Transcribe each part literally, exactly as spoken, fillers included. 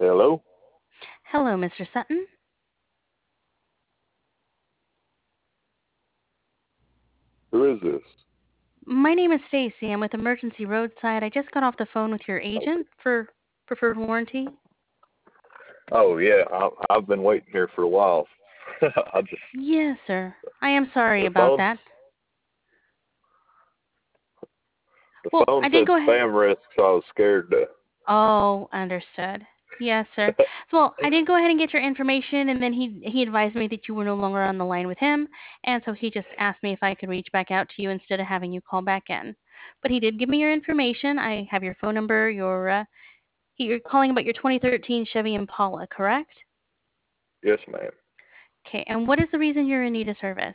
Hello? Hello, Mister Sutton. Who is this? My name is Stacy. I'm with Emergency Roadside. I just got off the phone with your agent for preferred warranty. Oh, yeah, I, I've been waiting here for a while. I just, Yes, sir. I am sorry the about phone, that. the Well, phone I did said go ahead. spam risk, so I was scared to. Oh, understood. Yes, sir. So, well, I did go ahead and get your information, and then he he advised me that you were no longer on the line with him, and so he just asked me if I could reach back out to you instead of having you call back in. But he did give me your information. I have your phone number. Your uh, he- you're calling about your twenty thirteen Chevy Impala, correct? Yes, ma'am. Okay, and what is the reason you're in need of service?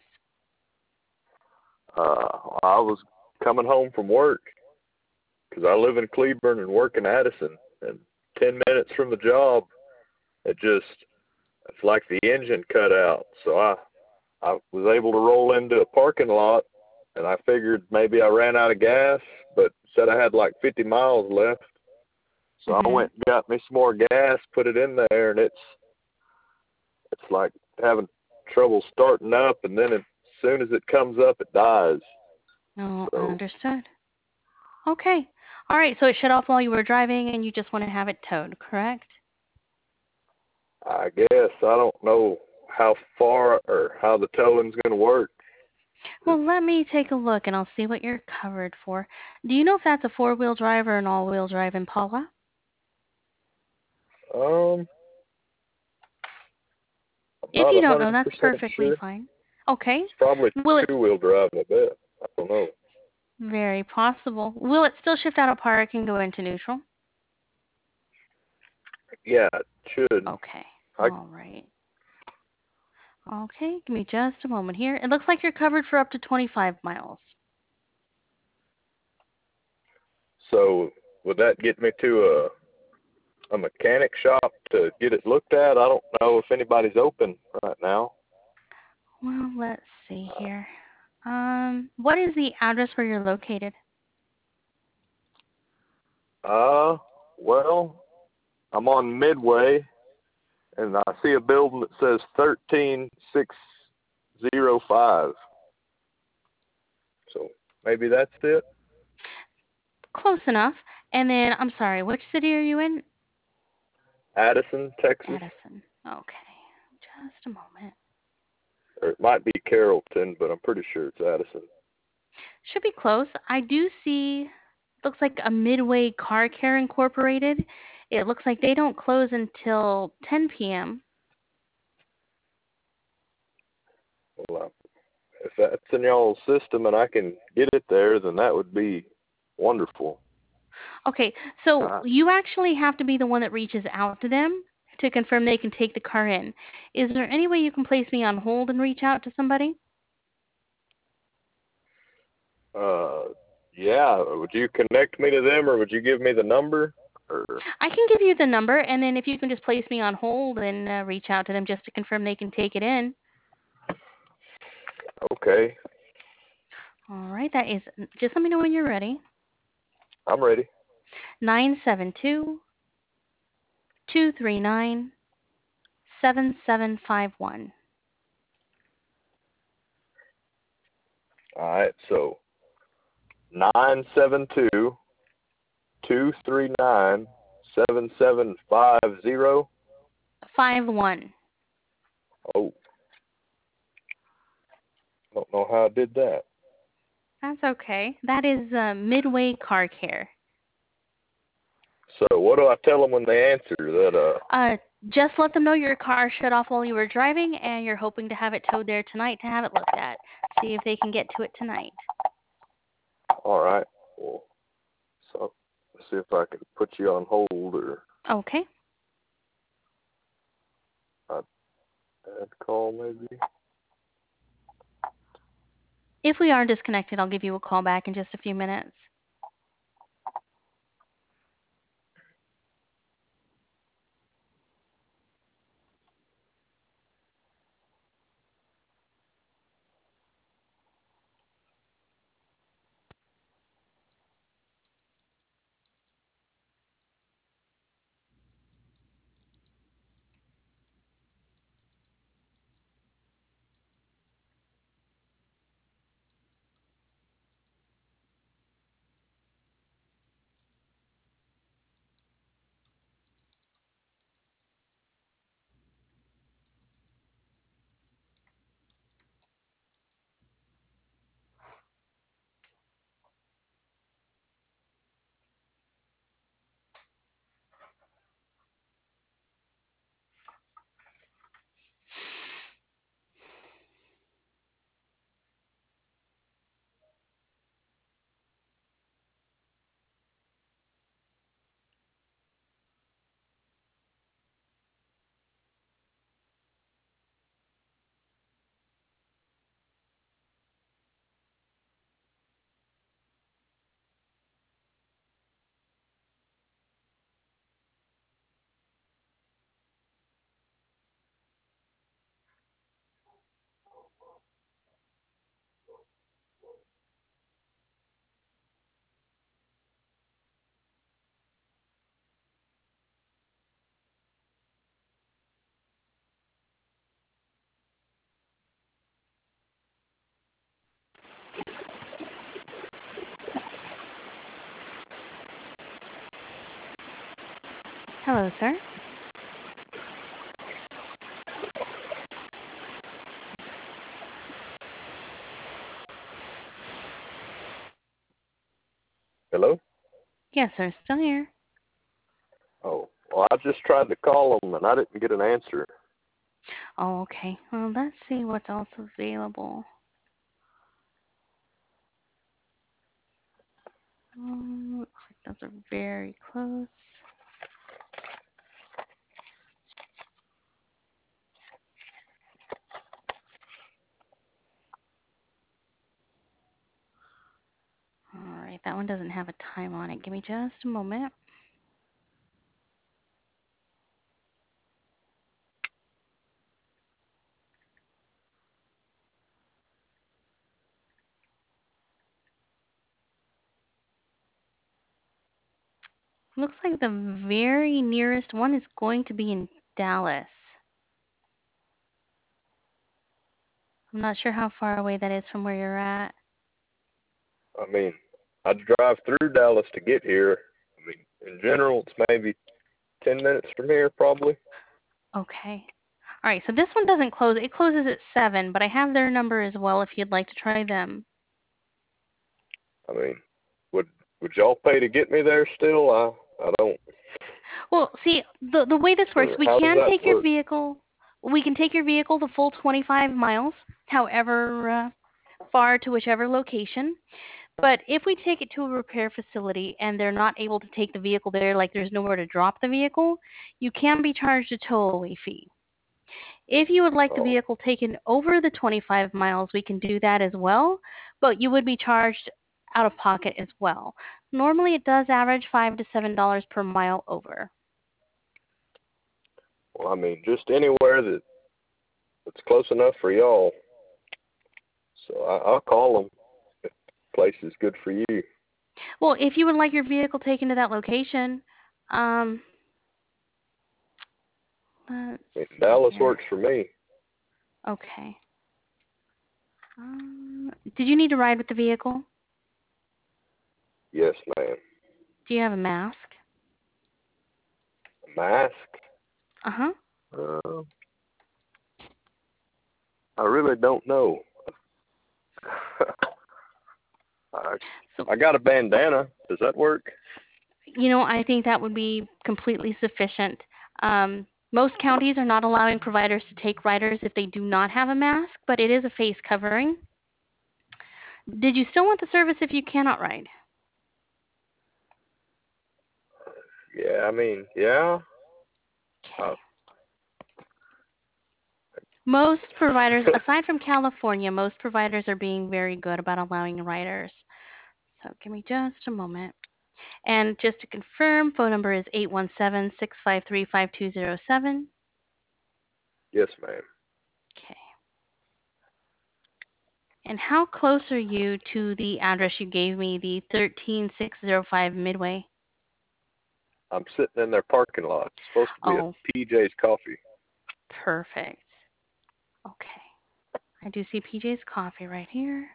Uh, I was coming home from work because I live in Cleburne and work in Addison, and ten minutes from the job, it just, it's like the engine cut out. So I, I was able to roll into a parking lot, and I figured maybe I ran out of gas, but said I had like fifty miles left. So I Mhm. went and got me some more gas, put it in there, and it's it's like having trouble starting up, and then as soon as it comes up, it dies. No, So understood. Okay. All right, so it shut off while you were driving and you just want to have it towed, correct? I guess I don't know how far or how the towing's going to work. Well, let me take a look and I'll see what you're covered for. Do you know if that's a four-wheel drive or an all-wheel drive Impala? Um, I'm If not you a don't know, hundred that's percent perfectly sure. fine. Okay. It's probably Will it two-wheel drive. I bet. I don't know. very possible. Will it still shift out of park and go into neutral? Yeah, it should. Okay. I All right. Okay, give me just a moment here. It looks like you're covered for up to twenty-five miles. so would that get me to a a mechanic shop to get it looked at? I don't know if anybody's open right now. Well, let's see here. Um, what is the address where you're located? Uh, well, I'm on Midway, and I see a building that says thirteen six zero five. So maybe that's it. Close enough. And then, I'm sorry, which city are you in? Addison, Texas, Addison. Okay. Just a moment. or it might be Carrollton, but I'm pretty sure it's Addison. Should be close. I do see, looks like a Midway Car Care Incorporated. It looks like they don't close until ten p m Well, uh, if that's in y'all's system and I can get it there, then that would be wonderful. Okay, so Uh, you actually have to be the one that reaches out to them to confirm they can take the car in. Is there any way you can place me on hold and reach out to somebody? uh, yeah. Would you connect me to them, or would you give me the number? Or I can give you the number, and then if you can just place me on hold and uh, reach out to them just to confirm they can take it in. okay, All right, that is, just let me know when you're ready. I'm ready. Nine seven two two three nine seven seven five one. All right, so nine seven two two three nine seven seven five zero. Five one. Oh, I don't know how I did that. That's okay. That is uh, Midway Car Care. So what do I tell them when they answer that? Uh, Uh, just let them know your car shut off while you were driving, and you're hoping to have it towed there tonight to have it looked at. See if they can get to it tonight. all right. Well, so let's see if I can put you on hold, or Okay. I'd add call maybe. If we are disconnected, I'll give you a call back in just a few minutes. Hello, sir. Hello? Yes, sir. Still here. Oh, well, I just tried to call them and I didn't get an answer. Oh, okay. Well, let's see what's else available. Um, looks like those are very close. All right, that one doesn't have a time on it. Give me just a moment. Looks like the very nearest one is going to be in Dallas. I'm not sure how far away that is from where you're at. I mean, I drive through Dallas to get here. I mean, in general, it's maybe ten minutes from here, probably. Okay. All right, so this one doesn't close. It closes at seven, but I have their number as well if you'd like to try them. I mean, would would y'all pay to get me there still? I I don't. Well, see, the the way this works, Or we how does can that take your work? vehicle. We can take your vehicle the full twenty-five miles, however uh, far to whichever location. But if we take it to a repair facility and they're not able to take the vehicle there, like there's nowhere to drop the vehicle, you can be charged a tow-away fee. If you would like the Oh, vehicle taken over the twenty-five miles, we can do that as well, but you would be charged out of pocket as well. Normally, it does average five to seven dollars per mile over. well, I mean, just anywhere that that's close enough for y'all. So I, I'll call them. If the place is good for you. Well, if you would like your vehicle taken to that location, um, let's I mean, see Dallas here. works for me. Okay. Um, did you need to ride with the vehicle? Yes, ma'am. Do you have a mask? A mask? Uh huh. Uh, I really don't know. I So, I got a bandana. Does that work? you know, I think that would be completely sufficient. Um, most counties are not allowing providers to take riders if they do not have a mask, but it is a face covering. Did you still want the service if you cannot ride? Yeah, I mean, yeah. Uh, Okay. Most providers, aside from California, most providers are being very good about allowing riders. So give me just a moment. And just to confirm, phone number is eight one seven, six five three, five two zero seven. yes, ma'am. Okay. And how close are you to the address you gave me, the one three six zero five Midway? I'm sitting in their parking lot. It's supposed to be a Oh, P J's Coffee. perfect. Okay. I do see P J's Coffee right here.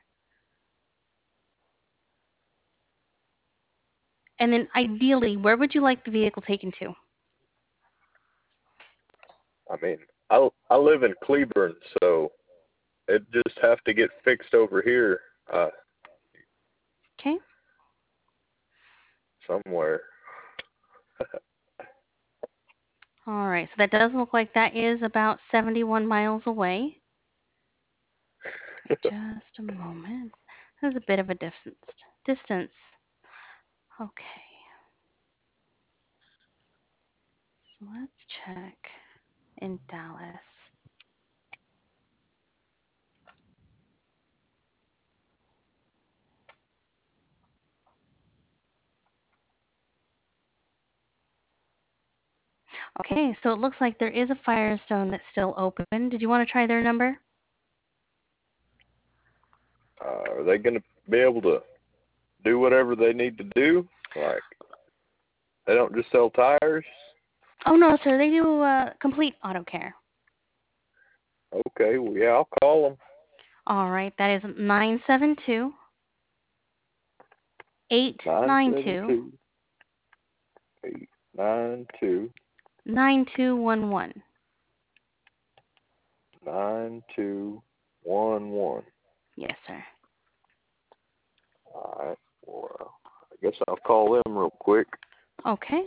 And then ideally, where would you like the vehicle taken to? I mean, I I live in Cleburne, so it just have to get fixed over here, uh, Okay. somewhere. All right. So that does look like that is about seventy-one miles away. Just a moment. There's a bit of a distance. Distance. Okay. So let's check in Dallas. Okay, so it looks like there is a Firestone that's still open. Did you want to try their number? Uh, are they going to be able to do whatever they need to do? Like, they don't just sell tires? Oh no, sir. They do uh, complete auto care. Okay, well, yeah, I'll call them. All right, that is nine seven two, eight nine two. nine seven two, eight nine two nine two one one. nine two one one. Yes, sir. All right. Well, uh, I guess I'll call them real quick. Okay.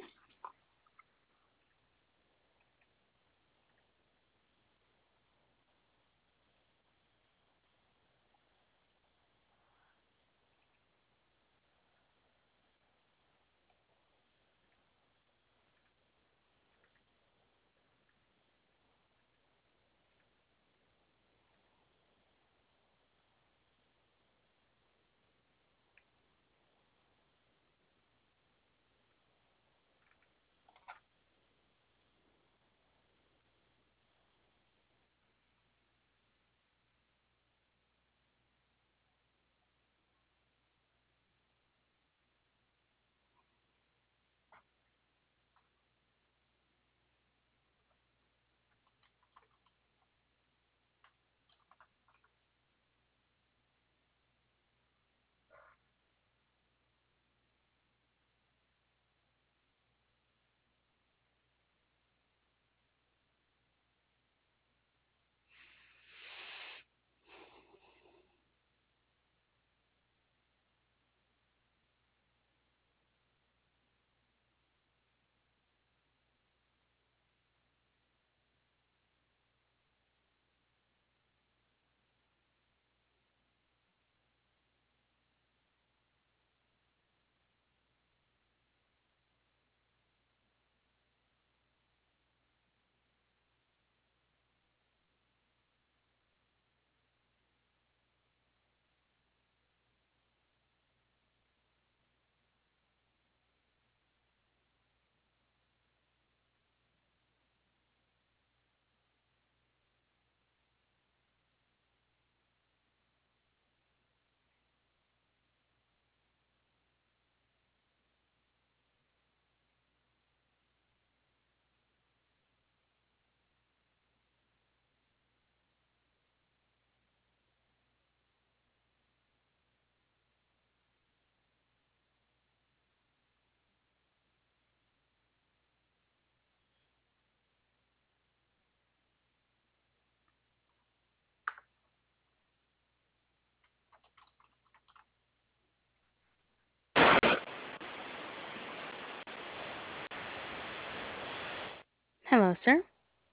Hello, sir.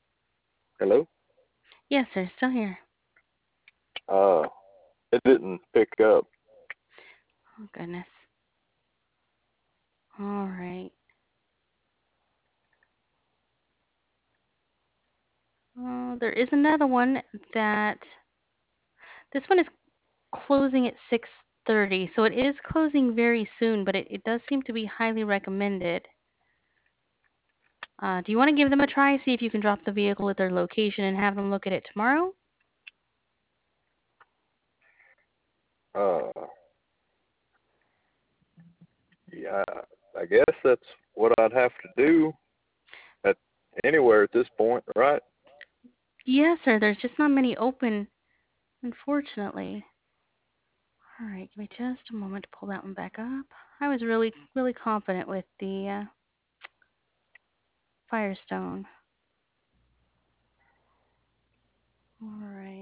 Hello? Yes, sir. Still here. Uh, it didn't pick up. Oh, goodness. All right. Oh, there is another one that this one is closing at six thirty, so it is closing very soon, but it, it does seem to be highly recommended. Uh, do you want to give them a try, see if you can drop the vehicle at their location and have them look at it tomorrow? Uh, yeah, I guess that's what I'd have to do at anywhere at this point, right? Yes, sir. There's just not many open, unfortunately. All right, give me just a moment to pull that one back up. I was really, really confident with the uh, Firestone. All right.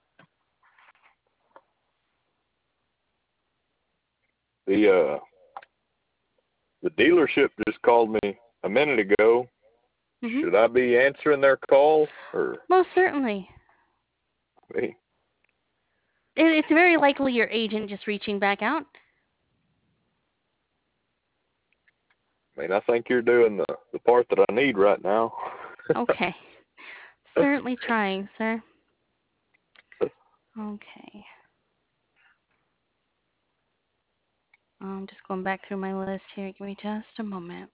The uh, the dealership just called me a minute ago. Mm-hmm. Should I be answering their call or Most certainly. me? It, it's very likely your agent just reaching back out. I mean, I think you're doing the the part that I need right now. Okay. Certainly trying, sir. Okay. I'm just going back through my list here. Give me just a moment.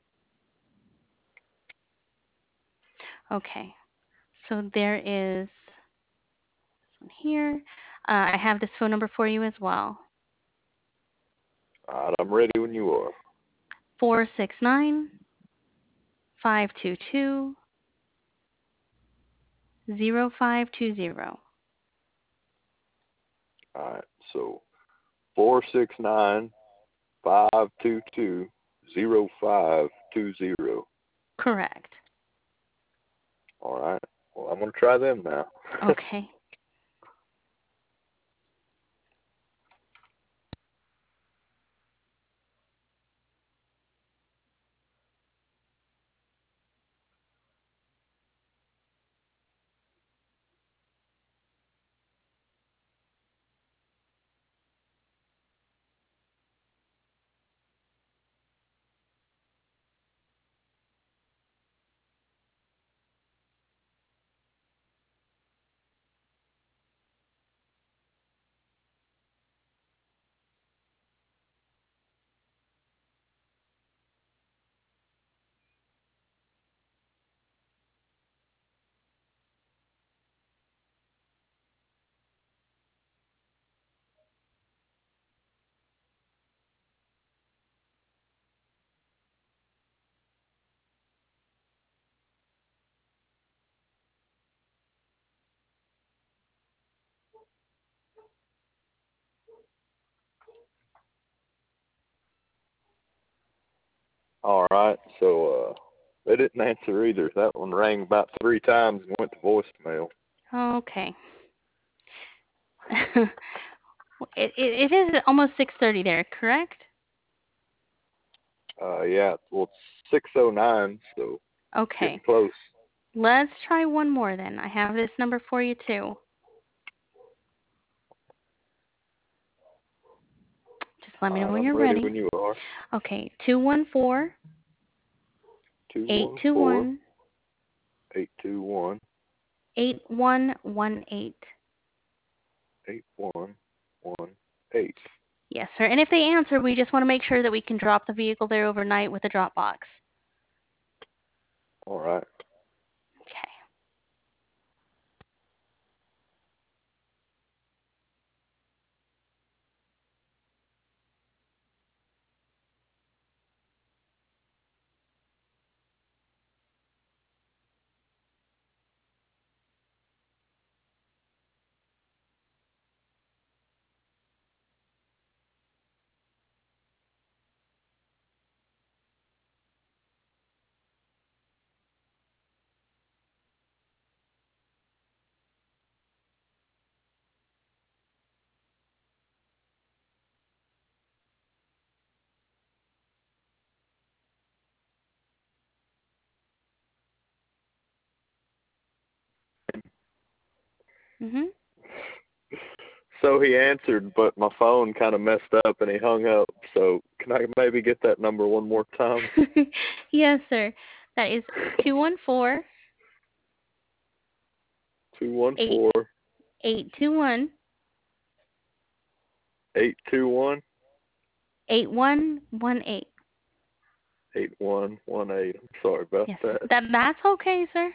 Okay. So there is this one here. Uh, I have this phone number for you as well. All right, I'm ready when you are. four six nine, five two two, zero five two zero. All right, so four six nine five two two zero five two zero. Correct. All right. Well, I'm going to try them now. Okay. All right. So uh, they didn't answer either. That one rang about three times and went to voicemail. Okay. it, it it is almost six thirty there, correct? Uh, yeah. Well, it's six oh nine, so Okay. getting close. Let's try one more then. I have this number for you too. Just let me All know right. when I'm you're ready ready. when you are. Okay. Two one four Two eight one two four one eight two one eight one one eight. eight one one eight. Yes, sir. And if they answer, we just want to make sure that we can drop the vehicle there overnight with a drop box. All right. Okay. Mhm. So he answered, but my phone kind of messed up and he hung up. So can I maybe get that number one more time? Yes, sir. That is two one four Two one four eight two one eight two one eight one one eight. eight one one eight. I'm sorry about Yes, sir. that. That that's okay, sir.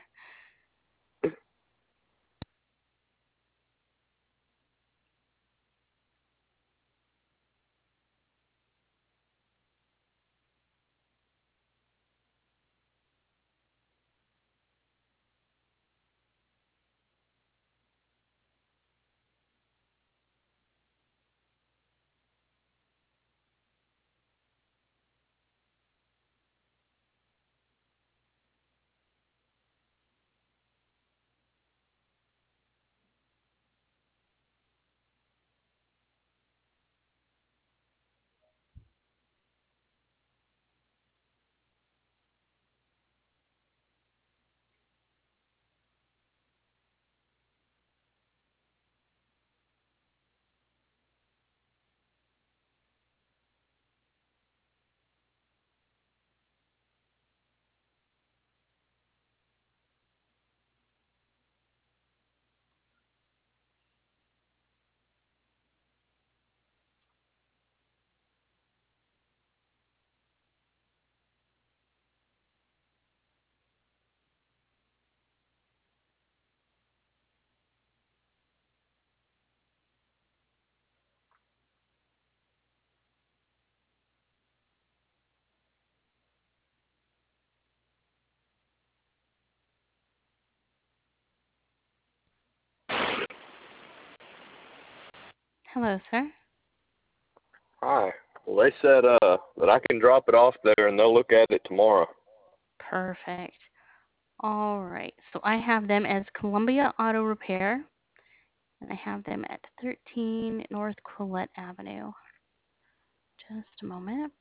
Hello, sir. Hi. Well, they said uh, that I can drop it off there and they'll look at it tomorrow. Perfect. All right. So I have them as Columbia Auto Repair, and I have them at thirteen North Quillette Avenue. Just a moment.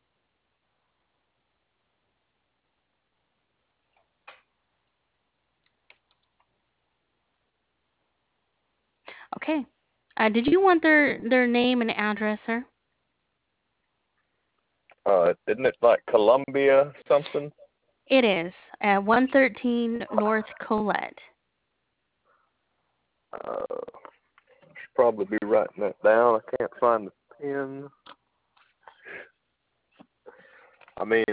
Okay. Uh, did you want their, their name and address, sir? Uh, isn't it like Columbia something? It is. Uh, one thirteen North Colette. Uh, should probably be writing that down. I can't find the pen. I mean,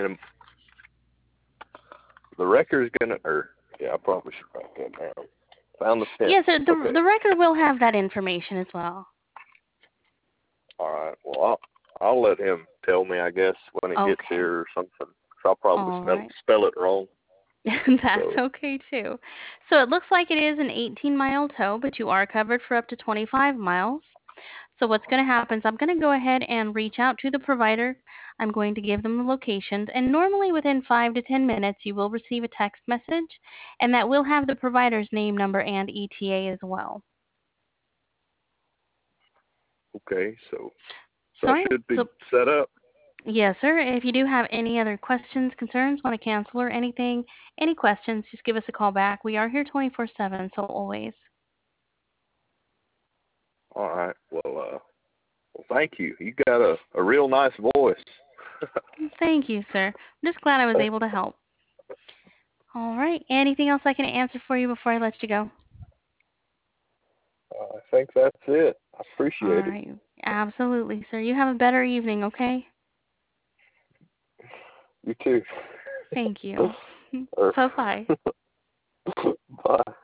the record's gonna, or yeah, I probably should write that down. Found the pen. Yes, sir. The, Okay. the record will have that information as well. All right. Well, I'll I'll let him tell me, I guess, when it Okay. gets here or something. So I'll probably All spell, right. spell it wrong. That's So. okay too. So it looks like it is an eighteen mile tow, but you are covered for up to twenty-five miles. So what's going to happen is I'm going to go ahead and reach out to the provider. I'm going to give them the locations, and normally within five to ten minutes you will receive a text message, and that will have the provider's name, number, and E T A as well. Okay. So. So All I right. should be So set up. yes, sir. If you do have any other questions, concerns, want to cancel or anything, any questions, just give us a call back. We are here twenty-four seven, so always. All right. Well, uh, well, thank you. You got a, a real nice voice. Thank you, sir. I'm just glad I was able to help. All right. Anything else I can answer for you before I let you go? Uh, I think that's it. I All appreciate it. right. Absolutely, sir. You have a better evening, okay? You too. Thank you. Or- Bye-bye. Bye.